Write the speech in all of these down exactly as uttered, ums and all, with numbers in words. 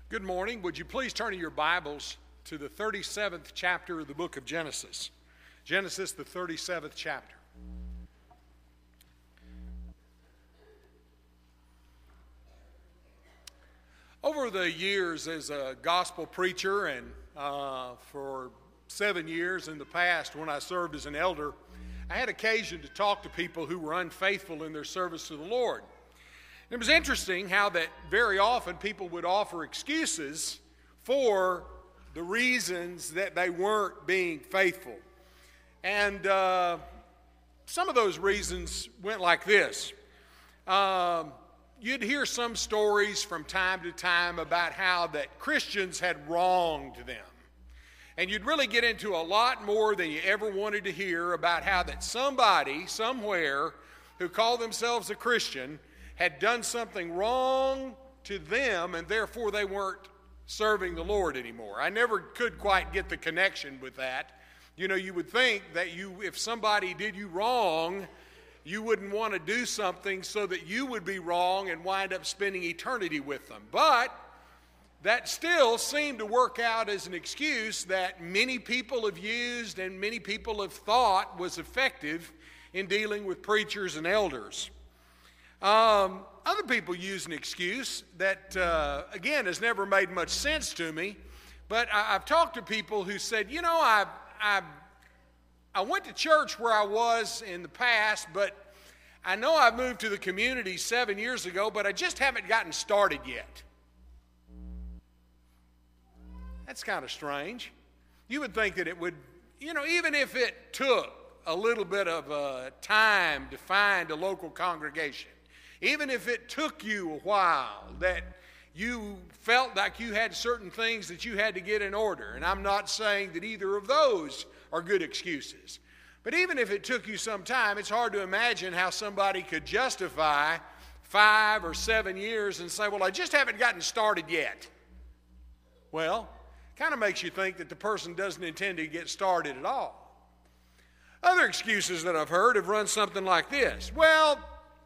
Good morning. Would you please turn to your Bibles to the thirty-seventh chapter of the book of Genesis. Genesis, the thirty-seventh chapter. Over the years as a gospel preacher and uh, for seven years in the past when I served as an elder, I had occasion to talk to people who were unfaithful in their service to the Lord. It was interesting how that very often people would offer excuses for the reasons that they weren't being faithful. And uh, some of those reasons went like this. Um, you'd hear some stories from time to time about how that Christians had wronged them. And you'd really get into a lot more than you ever wanted to hear about how that somebody, somewhere, who called themselves a Christian had done something wrong to them, and therefore they weren't serving the Lord anymore. I never could quite get the connection with that. You know, you would think that you, if somebody did you wrong, you wouldn't want to do something so that you would be wrong and wind up spending eternity with them. But that still seemed to work out as an excuse that many people have used and many people have thought was effective in dealing with preachers and elders. Um, other people use an excuse that, uh, again, has never made much sense to me. But I, I've talked to people who said, you know, I, I, I went to church where I was in the past, but I know I moved to the community seven years ago, but I just haven't gotten started yet. That's kind of strange. You would think that it would, you know, even if it took a little bit of uh, time to find a local congregation, even if it took you a while, that you felt like you had certain things that you had to get in order. And I'm not saying that either of those are good excuses. But even if it took you some time, it's hard to imagine how somebody could justify five or seven years and say, well, I just haven't gotten started yet. Well, kind of makes you think that the person doesn't intend to get started at all. Other excuses that I've heard have run something like this. Well,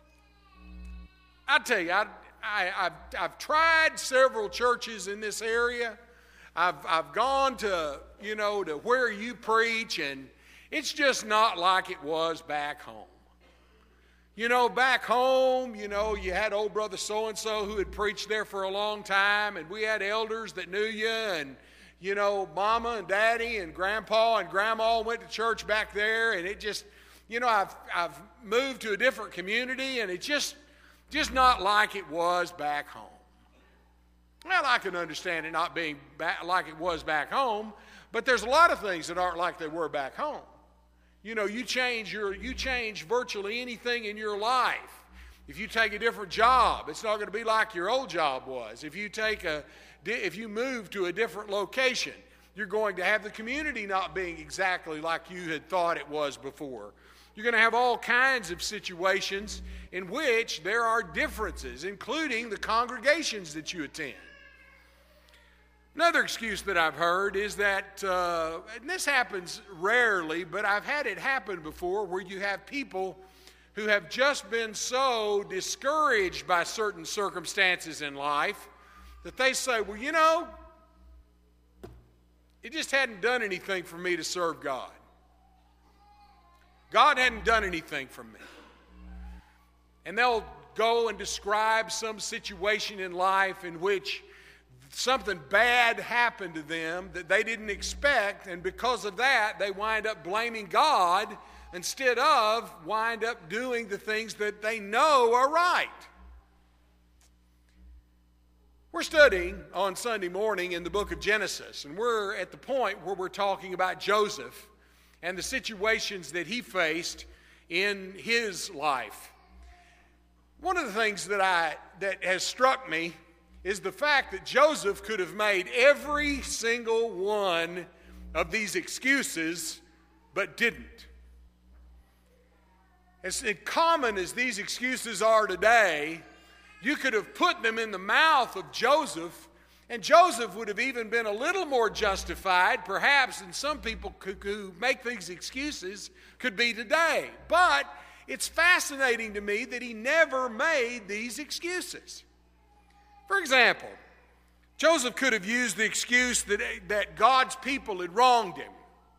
I tell you, I, I, I've, I've tried several churches in this area. I've, I've gone to, you know, to where you preach, and it's just not like it was back home. You know, back home, you know, you had old brother so-and-so who had preached there for a long time, and we had elders that knew you, and, you know, mama and daddy and grandpa and grandma went to church back there, and it just, you know, I've, I've moved to a different community, and it just... Just not like it was back home. Well, I can understand it not being back like it was back home, but there's a lot of things that aren't like they were back home. You know, you change your you change virtually anything in your life. If you take a different job, it's not going to be like your old job was. If you take a if you move to a different location, you're going to have the community not being exactly like you had thought it was before. You're going to have all kinds of situations in which there are differences, including the congregations that you attend. Another excuse that I've heard is that, uh, and this happens rarely, but I've had it happen before, where you have people who have just been so discouraged by certain circumstances in life that they say, well, you know, it just hadn't done anything for me to serve God. God hadn't done anything for me. And they'll go and describe some situation in life in which something bad happened to them that they didn't expect, and because of that, they wind up blaming God instead of wind up doing the things that they know are right. We're studying on Sunday morning in the book of Genesis, and we're at the point where we're talking about Joseph and the situations that he faced in his life. One of the things that I that has struck me is the fact that Joseph could have made every single one of these excuses, but didn't. As common as these excuses are today, you could have put them in the mouth of Joseph, and Joseph would have even been a little more justified, perhaps, than some people who make these excuses could be today. But it's fascinating to me that he never made these excuses. For example, Joseph could have used the excuse that, that God's people had wronged him,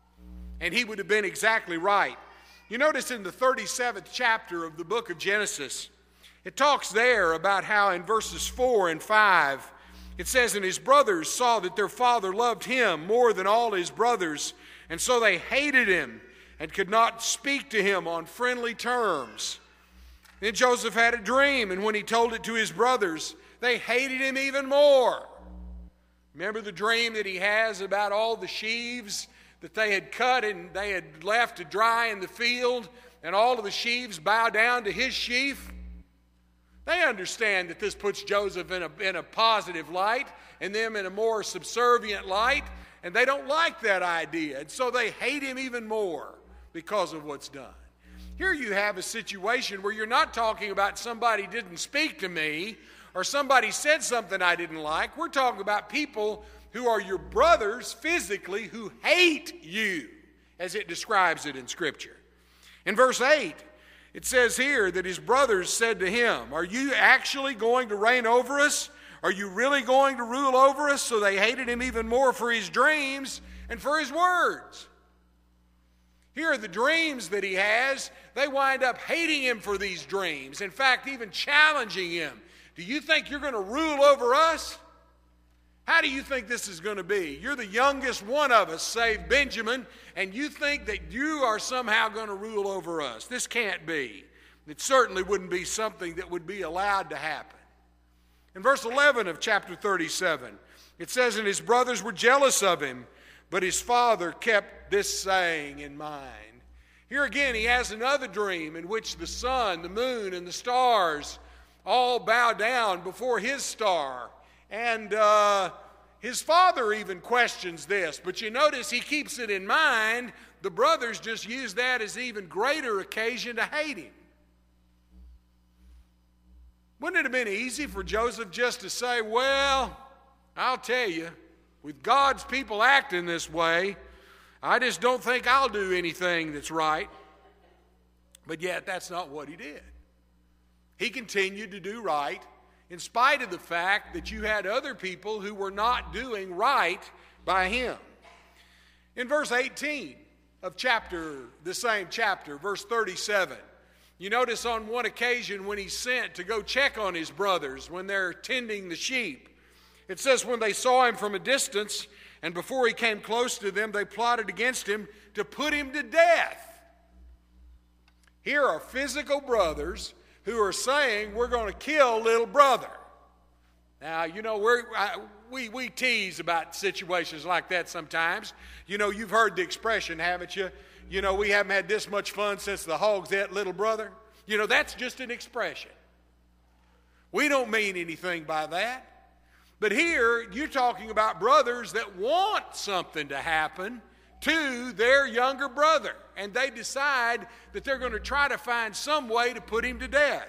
and he would have been exactly right. You notice in the thirty-seventh chapter of the book of Genesis, it talks there about how in verses four and five, it says, "And his brothers saw that their father loved him more than all his brothers, and so they hated him and could not speak to him on friendly terms. Then Joseph had a dream, and when he told it to his brothers, they hated him even more." Remember the dream that he has about all the sheaves that they had cut and they had left to dry in the field, and all of the sheaves bow down to his sheaf? They understand that this puts Joseph in a, in a positive light and them in a more subservient light, and they don't like that idea, and so they hate him even more because of what's done. Here you have a situation where you're not talking about somebody didn't speak to me or somebody said something I didn't like. We're talking about people who are your brothers physically who hate you, as it describes it in Scripture. In verse eight, it says here that his brothers said to him, "Are you actually going to reign over us? Are you really going to rule over us?" So they hated him even more for his dreams and for his words. Here are the dreams that he has. They wind up hating him for these dreams. In fact, even challenging him. "Do you think you're going to rule over us? How do you think this is going to be? You're the youngest one of us, save Benjamin, and you think that you are somehow going to rule over us. This can't be." It certainly wouldn't be something that would be allowed to happen. In verse eleven of chapter thirty-seven, it says, "And his brothers were jealous of him, but his father kept this saying in mind." Here again, he has another dream in which the sun, the moon, and the stars all bow down before his star. And uh, his father even questions this. But you notice he keeps it in mind. The brothers just use that as even greater occasion to hate him. Wouldn't it have been easy for Joseph just to say, "Well, I'll tell you, with God's people acting this way, I just don't think I'll do anything that's right"? But yet, that's not what he did. He continued to do right in spite of the fact that you had other people who were not doing right by him. In verse eighteen of chapter, the same chapter, verse thirty-seven, you notice on one occasion when he's sent to go check on his brothers when they're tending the sheep, it says, "When they saw him from a distance, and before he came close to them, they plotted against him to put him to death." Here are physical brothers who are saying, "We're going to kill little brother." Now, you know, we're, I, we, we tease about situations like that sometimes. You know, you've heard the expression, haven't you? You know, "We haven't had this much fun since the hogs ate little brother." You know, that's just an expression. We don't mean anything by that. But here, you're talking about brothers that want something to happen to their younger brother. And they decide that they're going to try to find some way to put him to death.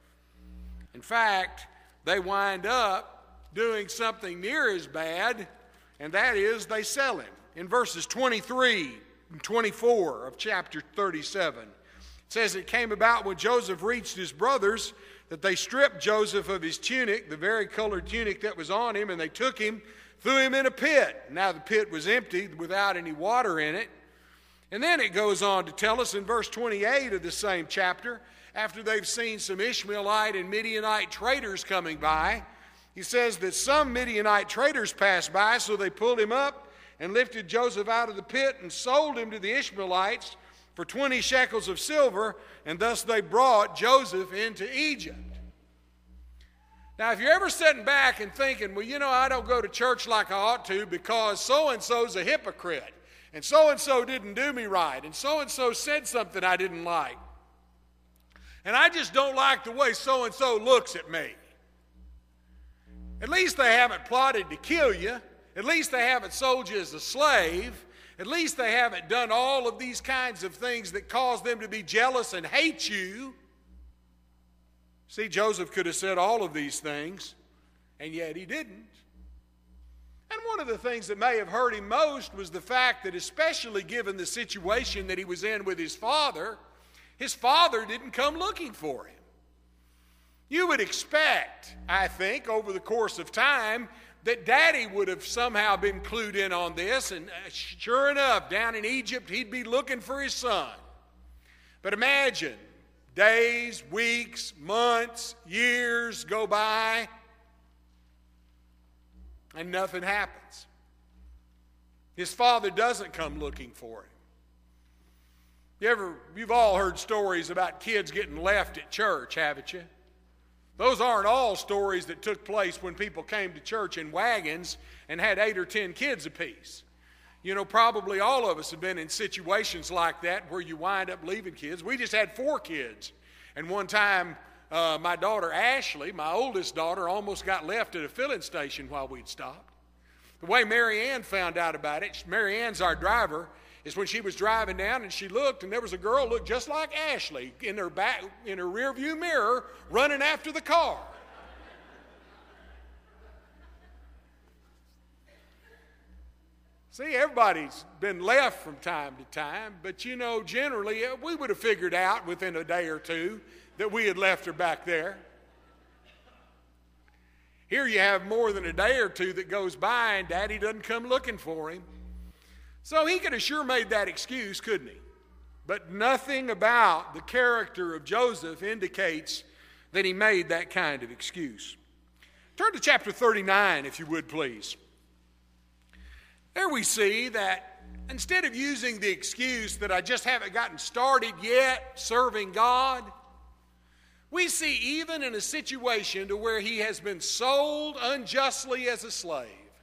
In fact, they wind up doing something near as bad, and that is they sell him. In verses twenty-three and twenty-four of chapter thirty-seven, it says, "It came about when Joseph reached his brothers that they stripped Joseph of his tunic, the vari-colored tunic that was on him, and they took him, threw him in a pit." Now the pit was empty without any water in it. And then it goes on to tell us in verse twenty-eight of the same chapter, after they've seen some Ishmaelite and Midianite traders coming by, he says that some Midianite traders passed by, so they pulled him up and lifted Joseph out of the pit and sold him to the Ishmaelites for twenty shekels of silver, and thus they brought Joseph into Egypt. Now, if you're ever sitting back and thinking, "Well, you know, I don't go to church like I ought to because so-and-so's a hypocrite, and so-and-so didn't do me right, and so-and-so said something I didn't like, and I just don't like the way so-and-so looks at me." At least they haven't plotted to kill you. At least they haven't sold you as a slave. At least they haven't done all of these kinds of things that cause them to be jealous and hate you. See, Joseph could have said all of these things, and yet he didn't. And one of the things that may have hurt him most was the fact that, especially given the situation that he was in with his father, his father didn't come looking for him. You would expect, I think, over the course of time, that Daddy would have somehow been clued in on this, and sure enough, down in Egypt, he'd be looking for his son. But imagine, days, weeks, months, years go by, and nothing happens. His father doesn't come looking for him. You ever, you've all heard stories about kids getting left at church, haven't you? Those aren't all stories that took place when people came to church in wagons and had eight or ten kids apiece. You know, probably all of us have been in situations like that where you wind up leaving kids. We just had four kids. And one time, uh, my daughter Ashley, my oldest daughter, almost got left at a filling station while we'd stopped. The way Mary Ann found out about it, Mary Ann's our driver, is when she was driving down and she looked, and there was a girl looked just like Ashley in her back, in her rearview mirror, running after the car. See, everybody's been left from time to time, but you know, generally, we would have figured out within a day or two that we had left her back there. Here you have more than a day or two that goes by and Daddy doesn't come looking for him. So he could have sure made that excuse, couldn't he? But nothing about the character of Joseph indicates that he made that kind of excuse. Turn to chapter thirty-nine, if you would, please. There we see that instead of using the excuse that I just haven't gotten started yet serving God, we see even in a situation to where he has been sold unjustly as a slave,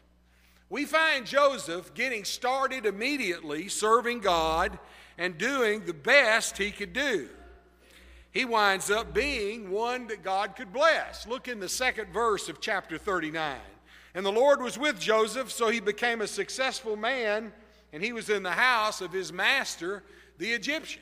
we find Joseph getting started immediately serving God and doing the best he could do. He winds up being one that God could bless. Look in the second verse of chapter thirty-nine. And the Lord was with Joseph, so he became a successful man, and he was in the house of his master, the Egyptian.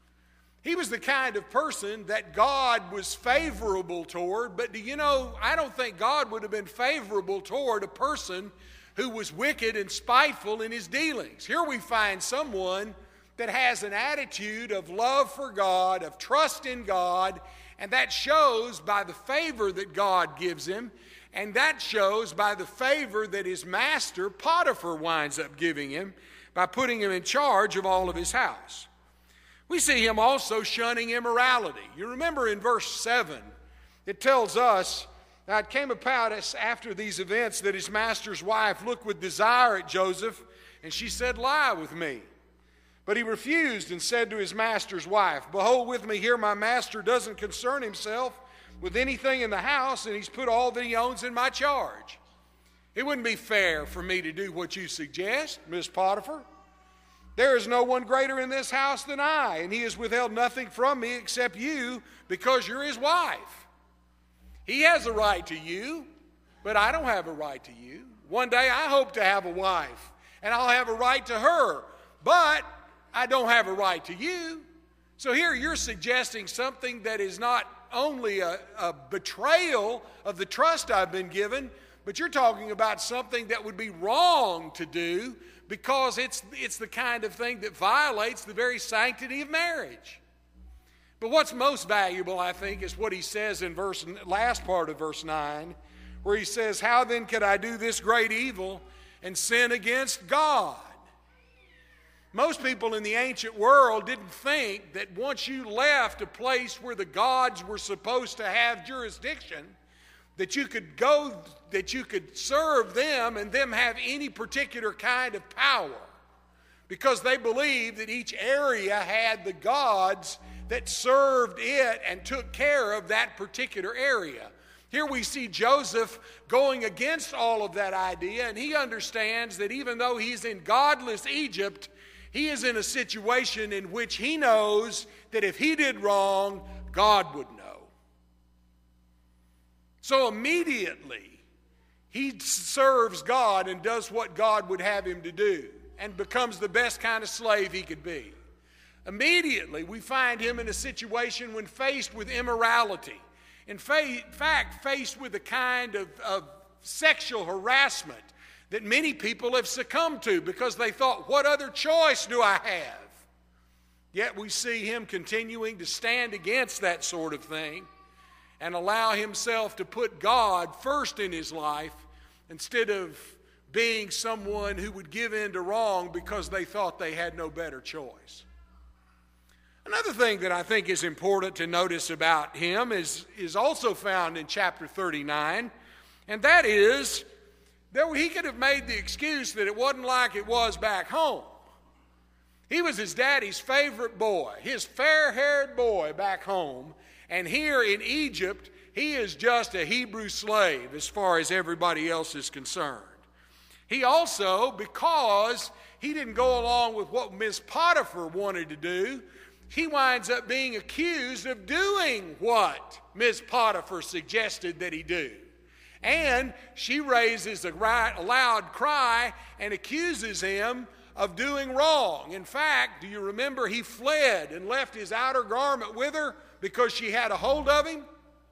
He was the kind of person that God was favorable toward, but do you know, I don't think God would have been favorable toward a person who was wicked and spiteful in his dealings. Here we find someone that has an attitude of love for God, of trust in God, and that shows by the favor that God gives him, and that shows by the favor that his master, Potiphar, winds up giving him by putting him in charge of all of his house. We see him also shunning immorality. You remember in verse seven, it tells us, "Now it came about us after these events that his master's wife looked with desire at Joseph, and she said, 'Lie with me.' But he refused and said to his master's wife, 'Behold, with me here my master doesn't concern himself with anything in the house, and he's put all that he owns in my charge. It wouldn't be fair for me to do what you suggest, Miss Potiphar. There is no one greater in this house than I, and he has withheld nothing from me except you because you're his wife. He has a right to you, but I don't have a right to you. One day I hope to have a wife, and I'll have a right to her, but I don't have a right to you.' So here you're suggesting something that is not only a, a betrayal of the trust I've been given, but you're talking about something that would be wrong to do because it's, it's the kind of thing that violates the very sanctity of marriage." But what's most valuable, I think, is what he says in verse last part of verse nine, where he says, "How then could I do this great evil and sin against God?" Most people in the ancient world didn't think that once you left a place where the gods were supposed to have jurisdiction, that you could go, that you could serve them and them have any particular kind of power, because they believed that each area had the gods that served it and took care of that particular area. Here we see Joseph going against all of that idea, and he understands that even though he's in godless Egypt, he is in a situation in which he knows that if he did wrong, God would know. So immediately, he serves God and does what God would have him to do and becomes the best kind of slave he could be. Immediately, we find him in a situation when faced with immorality. In fact, faced with a kind of, of sexual harassment that many people have succumbed to because they thought, what other choice do I have? Yet we see him continuing to stand against that sort of thing and allow himself to put God first in his life instead of being someone who would give in to wrong because they thought they had no better choice. Another thing that I think is important to notice about him is, is also found in chapter thirty-nine, and that is that he could have made the excuse that it wasn't like it was back home. He was his daddy's favorite boy, his fair-haired boy back home, and here in Egypt, he is just a Hebrew slave as far as everybody else is concerned. He also, because he didn't go along with what Miss Potiphar wanted to do, he winds up being accused of doing what Miss Potiphar suggested that he do. And she raises a loud cry and accuses him of doing wrong. In fact, do you remember he fled and left his outer garment with her because she had a hold of him?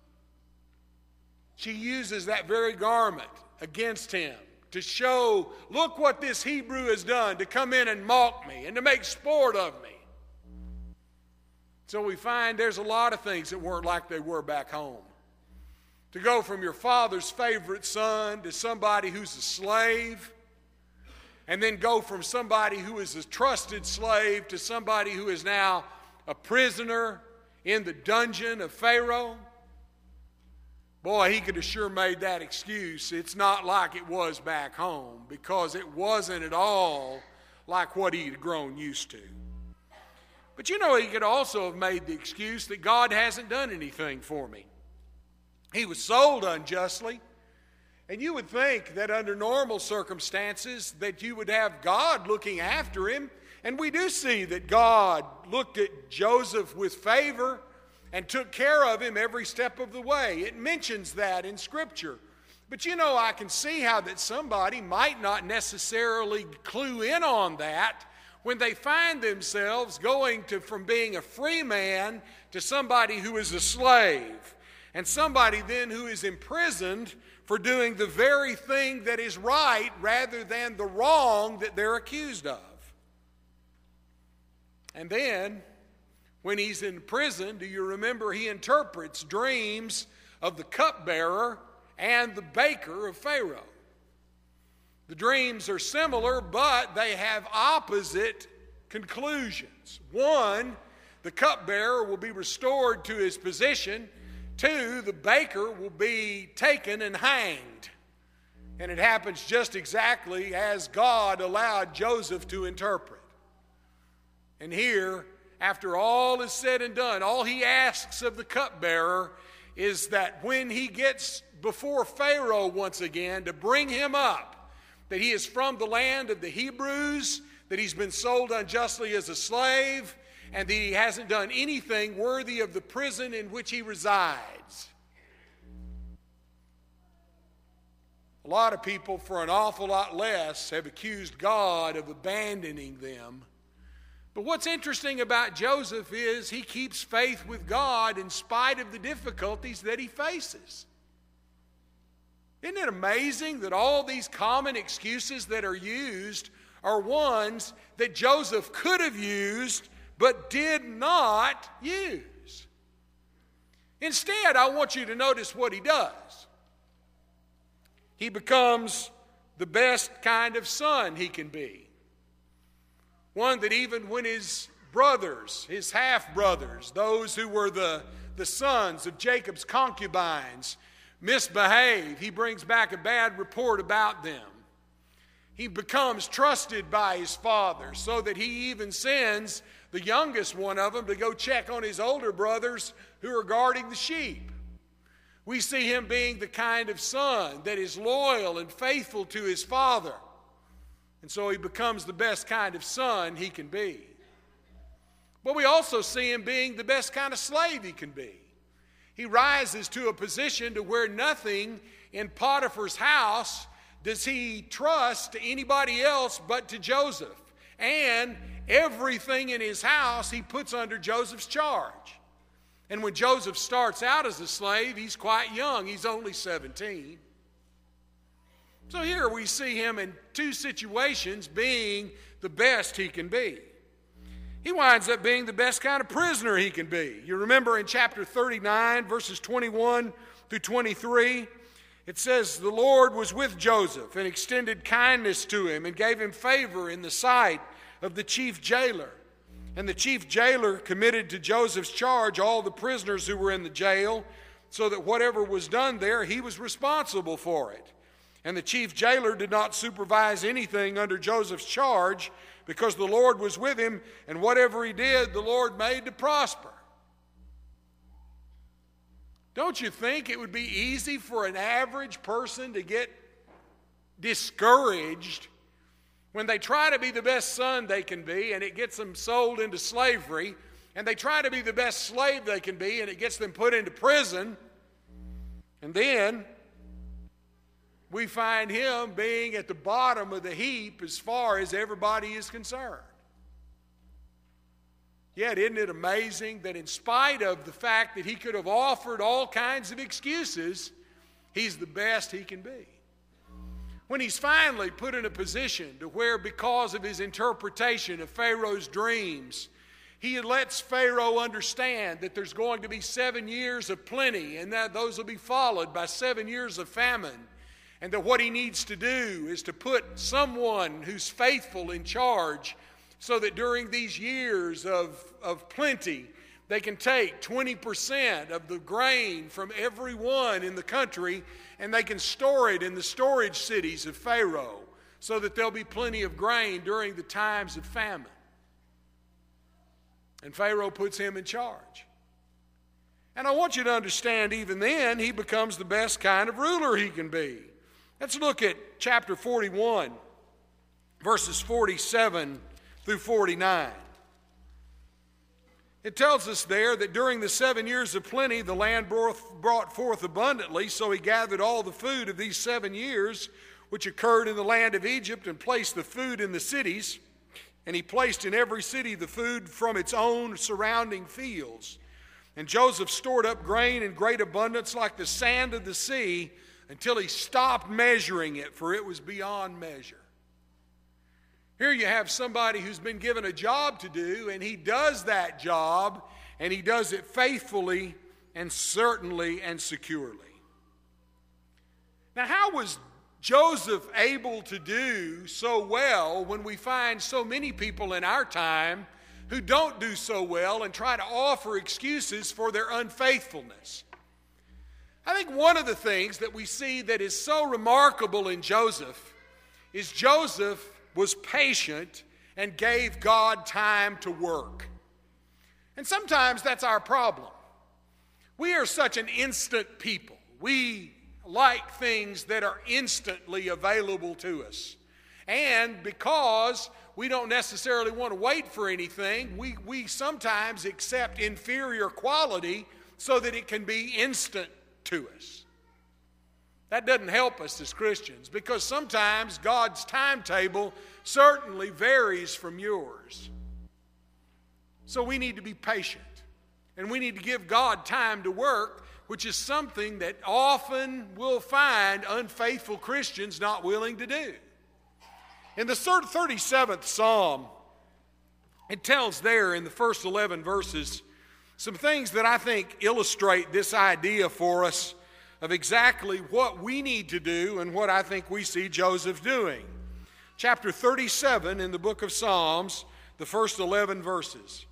She uses that very garment against him to show, look what this Hebrew has done, to come in and mock me and to make sport of me. So we find there's a lot of things that weren't like they were back home. To go from your father's favorite son to somebody who's a slave, and then go from somebody who is a trusted slave to somebody who is now a prisoner in the dungeon of Pharaoh. Boy, he could have sure made that excuse. It's not like it was back home, because it wasn't at all like what he had grown used to. But you know, he could also have made the excuse that God hasn't done anything for me. He was sold unjustly, and you would think that under normal circumstances that you would have God looking after him, and we do see that God looked at Joseph with favor and took care of him every step of the way. It mentions that in Scripture. But you know, I can see how that somebody might not necessarily clue in on that when they find themselves going to from being a free man to somebody who is a slave, and somebody then who is imprisoned for doing the very thing that is right rather than the wrong that they're accused of. And then, when he's in prison, do you remember he interprets dreams of the cupbearer and the baker of Pharaoh? The dreams are similar, but they have opposite conclusions. One, the cupbearer will be restored to his position. Two, the baker will be taken and hanged. And it happens just exactly as God allowed Joseph to interpret. And here, after all is said and done, all he asks of the cupbearer is that when he gets before Pharaoh once again to bring him up, that he is from the land of the Hebrews, that he's been sold unjustly as a slave, and that he hasn't done anything worthy of the prison in which he resides. A lot of people, for an awful lot less, have accused God of abandoning them. But what's interesting about Joseph is he keeps faith with God in spite of the difficulties that he faces. Isn't it amazing that all these common excuses that are used are ones that Joseph could have used but did not use? Instead, I want you to notice what he does. He becomes the best kind of son he can be. One that even when his brothers, his half-brothers, those who were the, the sons of Jacob's concubines, misbehave, he brings back a bad report about them. He becomes trusted by his father, so that he even sends the youngest one of them to go check on his older brothers who are guarding the sheep. We see him being the kind of son that is loyal and faithful to his father. And so he becomes the best kind of son he can be. But we also see him being the best kind of slave he can be. He rises to a position to where nothing in Potiphar's house does he trust to anybody else but to Joseph. And everything in his house he puts under Joseph's charge. And when Joseph starts out as a slave, he's quite young. He's only seventeen. So here we see him in two situations being the best he can be. He winds up being the best kind of prisoner he can be. You remember in chapter thirty-nine, verses twenty-one through twenty-three, It says, the Lord was with Joseph and extended kindness to him and gave him favor in the sight of the chief jailer. And the chief jailer committed to Joseph's charge all the prisoners who were in the jail, so that whatever was done there, he was responsible for it. And the chief jailer did not supervise anything under Joseph's charge, because the Lord was with him, and whatever he did, the Lord made to prosper. Don't you think it would be easy for an average person to get discouraged when they try to be the best son they can be and it gets them sold into slavery, and they try to be the best slave they can be and it gets them put into prison, and then we find him being at the bottom of the heap as far as everybody is concerned? Yet, isn't it amazing that in spite of the fact that he could have offered all kinds of excuses, he's the best he can be? When he's finally put in a position to where, because of his interpretation of Pharaoh's dreams, he lets Pharaoh understand that there's going to be seven years of plenty, and that those will be followed by seven years of famine, and that what he needs to do is to put someone who's faithful in charge, so that during these years of, of plenty, they can take twenty percent of the grain from everyone in the country, and they can store it in the storage cities of Pharaoh, so that there'll be plenty of grain during the times of famine. And Pharaoh puts him in charge. And I want you to understand, even then, he becomes the best kind of ruler he can be. Let's look at chapter forty-one, verses forty-seven through forty-nine. It tells us there that during the seven years of plenty, the land brought forth abundantly, so he gathered all the food of these seven years, which occurred in the land of Egypt, and placed the food in the cities. And he placed in every city the food from its own surrounding fields. And Joseph stored up grain in great abundance like the sand of the sea, until he stopped measuring it, for it was beyond measure. Here you have somebody who's been given a job to do, and he does that job, and he does it faithfully and certainly and securely. Now, how was Joseph able to do so well when we find so many people in our time who don't do so well and try to offer excuses for their unfaithfulness? I think one of the things that we see that is so remarkable in Joseph is Joseph was patient and gave God time to work. And sometimes that's our problem. We are such an instant people. We like things that are instantly available to us. And because we don't necessarily want to wait for anything, we, we sometimes accept inferior quality so that it can be instant to us. That doesn't help us as Christians, because sometimes God's timetable certainly varies from yours. So we need to be patient, and we need to give God time to work, which is something that often we'll find unfaithful Christians not willing to do. In the thirty-seventh Psalm, it tells there in the first eleven verses some things that I think illustrate this idea for us of exactly what we need to do and what I think we see Joseph doing. Chapter thirty-seven in the book of Psalms, the first eleven verses.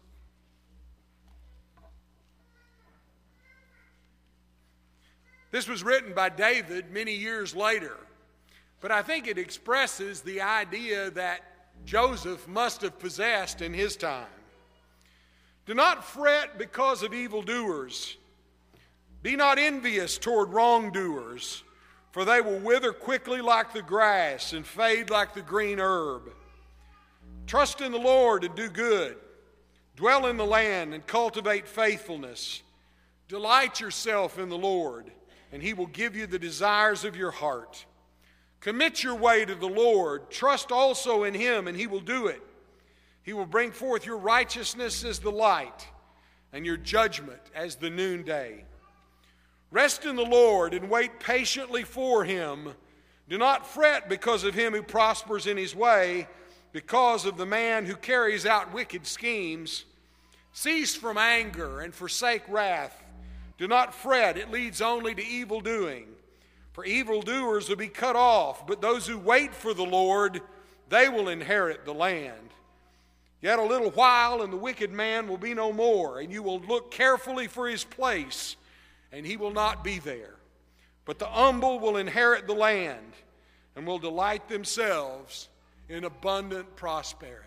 This was written by David many years later, but I think it expresses the idea that Joseph must have possessed in his time. Do not fret because of evildoers. Be not envious toward wrongdoers, for they will wither quickly like the grass and fade like the green herb. Trust in the Lord and do good. Dwell in the land and cultivate faithfulness. Delight yourself in the Lord, and he will give you the desires of your heart. Commit your way to the Lord. Trust also in him, and he will do it. He will bring forth your righteousness as the light, and your judgment as the noonday. Rest in the Lord and wait patiently for him. Do not fret because of him who prospers in his way, because of the man who carries out wicked schemes. Cease from anger and forsake wrath. Do not fret, it leads only to evil doing. For evildoers will be cut off, but those who wait for the Lord, they will inherit the land. Yet a little while, and the wicked man will be no more, and you will look carefully for his place, and he will not be there. But the humble will inherit the land, and will delight themselves in abundant prosperity.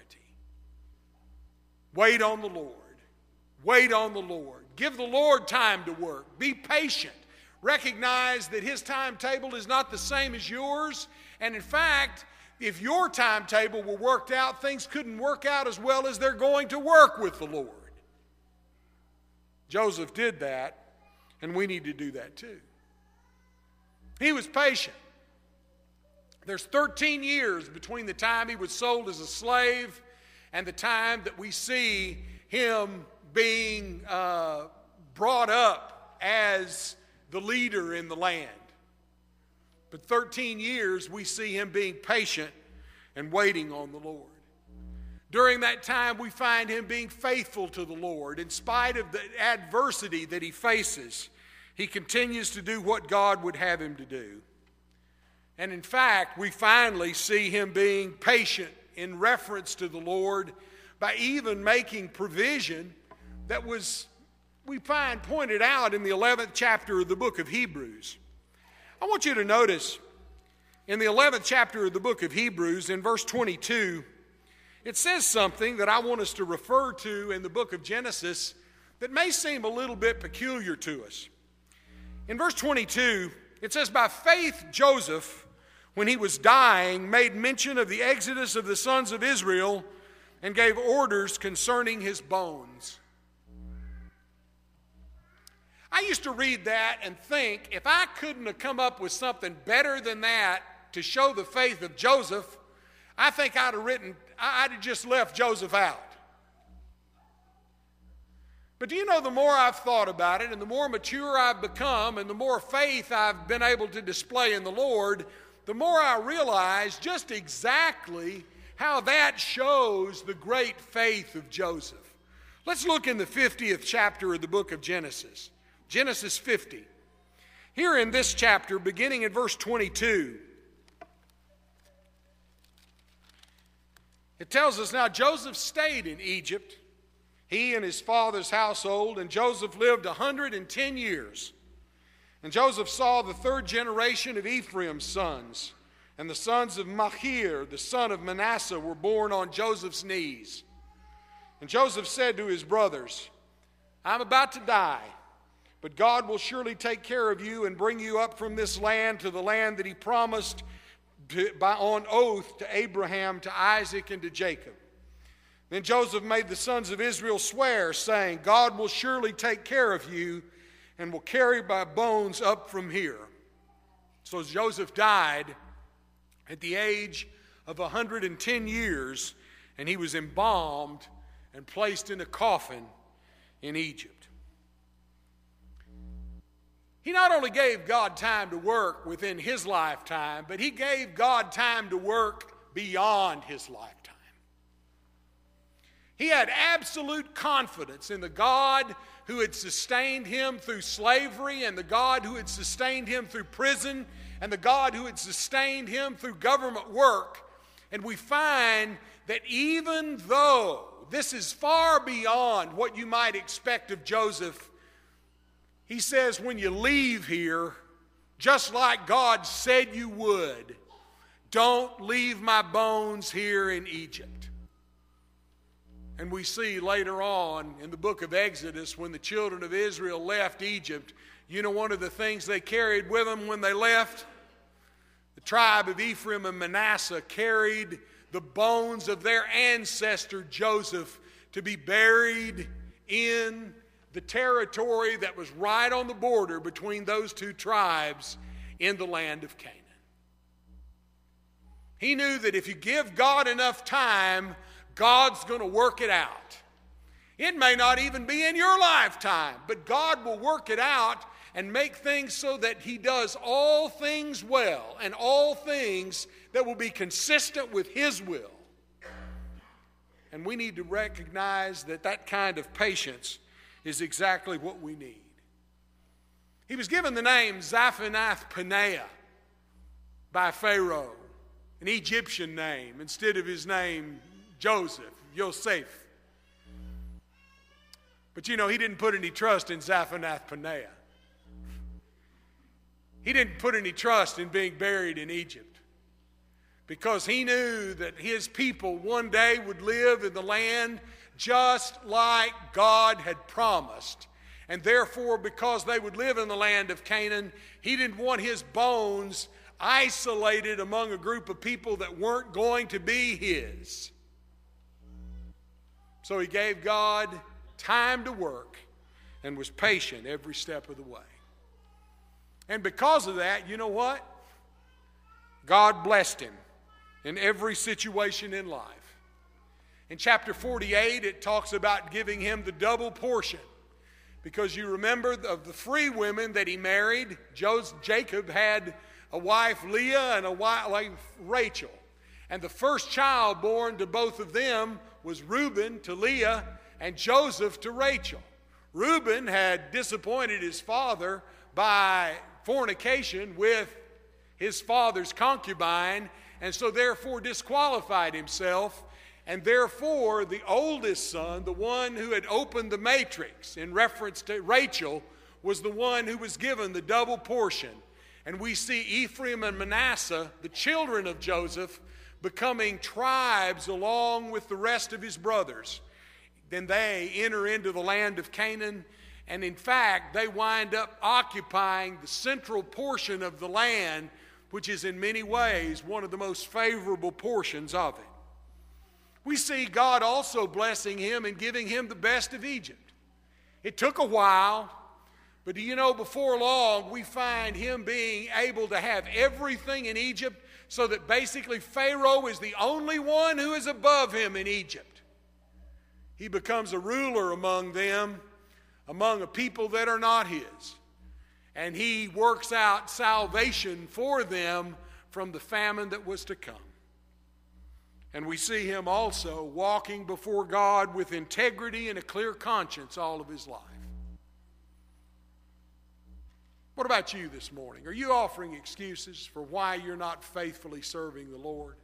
Wait on the Lord. Wait on the Lord. Give the Lord time to work. Be patient. Recognize that His timetable is not the same as yours. And in fact, if your timetable were worked out, things couldn't work out as well as they're going to work with the Lord. Joseph did that, and we need to do that too. He was patient. There's thirteen years between the time he was sold as a slave and the time that we see him being uh, brought up as the leader in the land. But thirteen years we see him being patient and waiting on the Lord. During that time we find him being faithful to the Lord. In spite of the adversity that he faces, he continues to do what God would have him to do. And in fact, we finally see him being patient in reference to the Lord by even making provision that was, we find, pointed out in the eleventh chapter of the book of Hebrews. I want you to notice in the eleventh chapter of the book of Hebrews, in verse twenty-two, it says something that I want us to refer to in the book of Genesis that may seem a little bit peculiar to us. In verse twenty-two, it says, "By faith Joseph, when he was dying, made mention of the exodus of the sons of Israel and gave orders concerning his bones." I used to read that and think, if I couldn't have come up with something better than that to show the faith of Joseph, I think I'd have written, I'd have just left Joseph out. But do you know, the more I've thought about it and the more mature I've become and the more faith I've been able to display in the Lord, the more I realize just exactly how that shows the great faith of Joseph. Let's look in the fiftieth chapter of the book of Genesis. Genesis fifty. Here in this chapter, beginning in verse twenty-two, it tells us, "Now Joseph stayed in Egypt, he and his father's household, and Joseph lived a hundred and ten years. And Joseph saw the third generation of Ephraim's sons, and the sons of Machir, the son of Manasseh, were born on Joseph's knees. And Joseph said to his brothers, 'I'm about to die, but God will surely take care of you and bring you up from this land to the land that He promised to, by on oath to Abraham, to Isaac, and to Jacob.' Then Joseph made the sons of Israel swear, saying, 'God will surely take care of you and will carry my bones up from here.' So Joseph died at the age of one hundred ten years, and he was embalmed and placed in a coffin in Egypt." He not only gave God time to work within his lifetime, but he gave God time to work beyond his lifetime. He had absolute confidence in the God who had sustained him through slavery, and the God who had sustained him through prison, and the God who had sustained him through government work. And we find that even though this is far beyond what you might expect of Joseph, he says, when you leave here, just like God said you would, don't leave my bones here in Egypt. And we see later on in the book of Exodus, when the children of Israel left Egypt, you know one of the things they carried with them when they left? The tribe of Ephraim and Manasseh carried the bones of their ancestor Joseph to be buried in the territory that was right on the border between those two tribes in the land of Canaan. He knew that if you give God enough time, God's going to work it out. It may not even be in your lifetime, but God will work it out and make things so that He does all things well and all things that will be consistent with His will. And we need to recognize that that kind of patience is exactly what we need. He was given the name Zaphanath Paneah, by Pharaoh, an Egyptian name, instead of his name Joseph, Yosef. But you know, he didn't put any trust in Zaphanath-Paneah. He didn't put any trust in being buried in Egypt, because he knew that his people one day would live in the land just like God had promised. And therefore, because they would live in the land of Canaan, he didn't want his bones isolated among a group of people that weren't going to be his. So he gave God time to work and was patient every step of the way. And because of that, you know what? God blessed him in every situation in life. In chapter forty-eight, it talks about giving him the double portion. Because you remember of the three women that he married, Jacob had a wife Leah and a wife Rachel. And the first child born to both of them was Reuben to Leah and Joseph to Rachel. Reuben had disappointed his father by fornication with his father's concubine, and so therefore disqualified himself. And therefore, the oldest son, the one who had opened the matrix in reference to Rachel, was the one who was given the double portion. And we see Ephraim and Manasseh, the children of Joseph, becoming tribes along with the rest of his brothers. Then they enter into the land of Canaan, and in fact, they wind up occupying the central portion of the land, which is in many ways one of the most favorable portions of it. We see God also blessing him and giving him the best of Egypt. It took a while, but do you know, before long, we find him being able to have everything in Egypt, so that basically Pharaoh is the only one who is above him in Egypt. He becomes a ruler among them, among a people that are not his. And he works out salvation for them from the famine that was to come. And we see him also walking before God with integrity and a clear conscience all of his life. What about you this morning? Are you offering excuses for why you're not faithfully serving the Lord?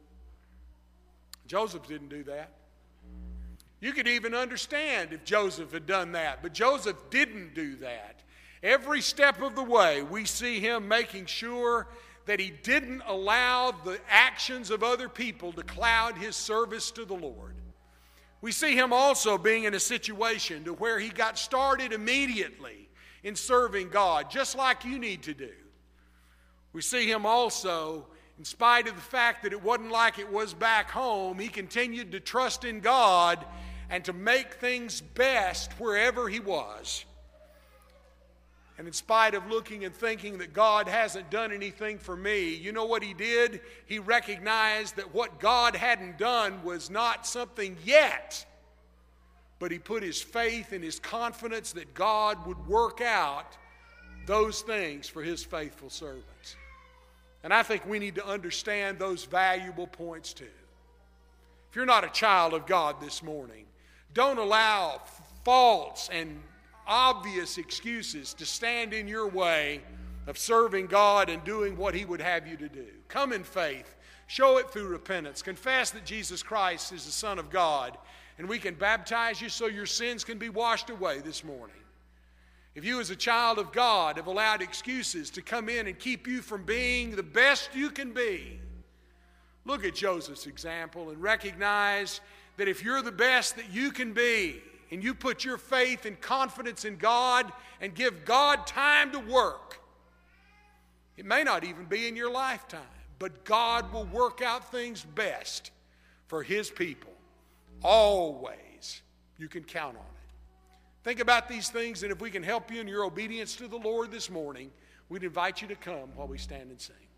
Joseph didn't do that. You could even understand if Joseph had done that, but Joseph didn't do that. Every step of the way, we see him making sure that he didn't allow the actions of other people to cloud his service to the Lord. We see him also being in a situation to where he got started immediately in serving God, just like you need to do. We see him also, in spite of the fact that it wasn't like it was back home, he continued to trust in God and to make things best wherever he was. And in spite of looking and thinking that God hasn't done anything for me, you know what he did? He recognized that what God hadn't done was not something yet, but he put his faith and his confidence that God would work out those things for his faithful servants. And I think we need to understand those valuable points too. If you're not a child of God this morning, don't allow false and obvious excuses to stand in your way of serving God and doing what he would have you to do. Come in faith. Show it through repentance. Confess that Jesus Christ is the Son of God, and we can baptize you so your sins can be washed away this morning. If you as a child of God have allowed excuses to come in and keep you from being the best you can be, look at Joseph's example and recognize that if you're the best that you can be, and you put your faith and confidence in God and give God time to work, it may not even be in your lifetime, but God will work out things best for his people. Always. You can count on it. Think about these things, and if we can help you in your obedience to the Lord this morning, we'd invite you to come while we stand and sing.